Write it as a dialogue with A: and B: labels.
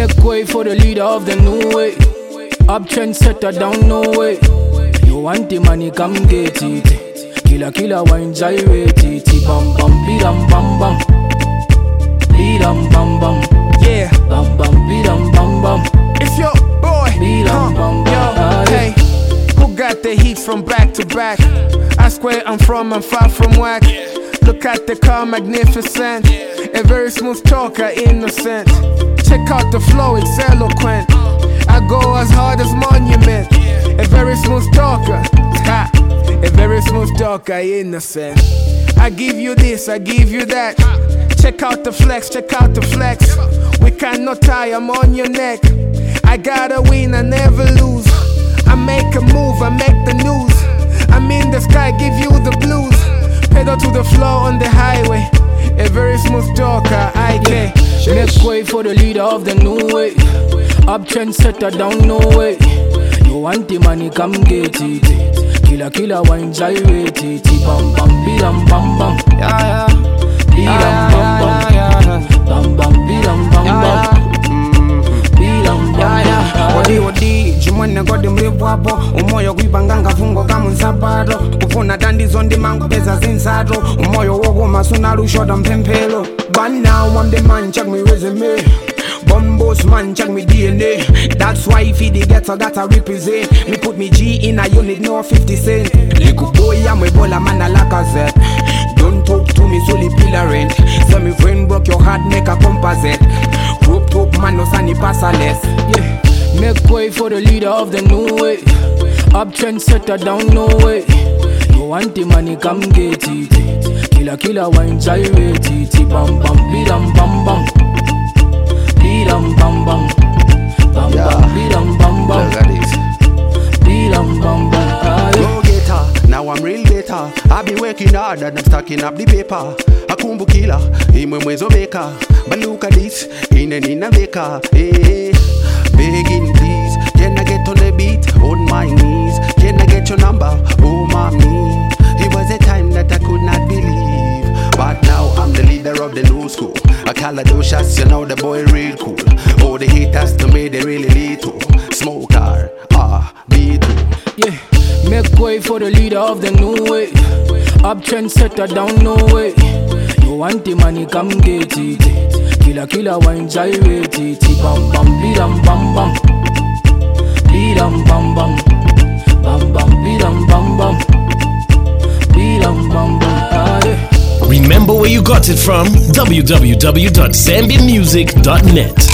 A: Make way for the leader of the new way. Up trendsetter down no way. You want the money, come get it. Killer wine gyrate it. Bam bam bidam bam bam. Bidam bam bam.
B: Yeah.
A: Bam bam bidam bam bam.
B: It's your boy.
A: Bidam bam bam.
B: Yo, hey. Who got the heat from back to back? Ask where I'm from, I'm far from whack. Look at the car, magnificent. A very smooth talker, innocent. Check out the flow, it's eloquent. I go as hard as monument. A very smooth talker, ha. A very smooth talker, innocent. I give you this, I give you that. Check out the flex, check out the flex. We cannot tie, I'm on your neck. I gotta win, I never lose. I make a move, I make the news. I'm in the sky, give you the blues. Pedal to the floor on the highway. A very smooth talker, IK.
A: Make way for the leader of the new way. Up trendsetter down no way. You want the money, come get it. Killer wine gyrate it. Bam bam bidam bam bam.
B: Yeah,
A: Bidam bam bam. Bam bam bidam bam bam. Bidam bam bam.
C: Odi jumwana gode mlebwabo umoyo kwibanganga fungo kamunsapato kufuna dandizo ndimango pesa zinsato umoyo wogo masuna lushoda mpempelo. But now I'm the man, check me resume. Bombos man, check me DNA. That's why if he gets I gotta represent. Me put me G in a unit, no 50 cent. Little boy, I'm a baller man, I like a Z. Don't talk to me, solely pillar rent. So me friend broke your heart, make a composite. Rope man, no sunny passerless.
A: Yeah. Make way for the leader of the new way. Up trendsetter down no way. You want the money, come get it. Killer wine gyrate it. Bam bam bidam bam bam. Bidam bam bam. Bam bam bidam bam bam. Bidam bam bam.
D: Go get her, now I'm real better. I've been working hard and I'm stacking up the paper. A kumbu killer, imwe maker. But look at this, in a maker. Hey, begging please, can I get on the beat? On my knees, can I get your number? Oh mommy, it was a time that I could not believe. But now I'm the leader of the new school. I call a do shots, you know the boy real cool. Oh, the haters to me, they really lethal. Smoke car, B2.
A: Yeah, make way for the leader of the new way. Up trendsetter down no way. You want the money, come get it. Killer wine gyrate it. Bam bam bidam bam bam. Bidam bam bam. Bam bam bidam bam bam. Bidam bam bam. Yeah.
E: Remember where you got it from? www.zambiamusic.net.